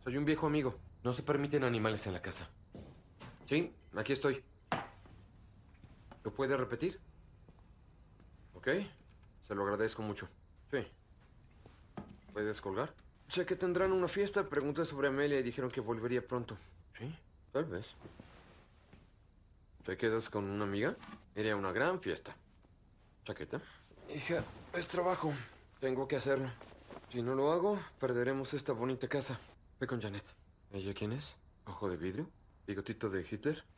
Soy un viejo amigo. No se permiten animales en la casa. Sí, aquí estoy. ¿Lo puede repetir? Ok. Se lo agradezco mucho. Sí. ¿Puedes colgar? Sé que tendrán una fiesta. Pregunté sobre Amelia y dijeron que volvería pronto. Sí, tal vez. ¿Te quedas con una amiga? Iría a una gran fiesta. ¿Chaqueta? Hija, es trabajo. Tengo que hacerlo. Si no lo hago, perderemos esta bonita casa. Ve con Janet. ¿Ella quién es? ¿Ojo de vidrio? ¿Bigotito de Hitler?